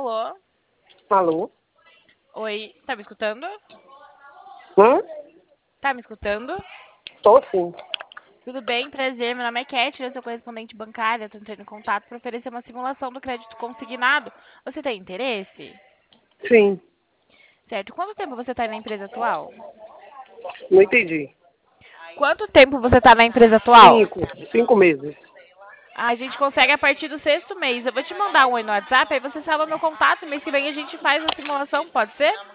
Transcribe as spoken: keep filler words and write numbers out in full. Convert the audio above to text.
Alô? Alô? Oi, tá me escutando? Hã? Tá me escutando? Tô sim. Tudo bem, prazer. Meu nome é Cat, eu sou correspondente bancária. Tô entrando em contato para oferecer uma simulação do crédito consignado. Você tem interesse? Sim. Certo. Quanto tempo você está na empresa atual? Não entendi. Quanto tempo você está na empresa atual? Cinco. Cinco meses. Ah, a gente consegue a partir do sexto mês. Eu vou te mandar um oi no WhatsApp, aí você salva meu contato. Mês que vem a gente faz a simulação, pode ser?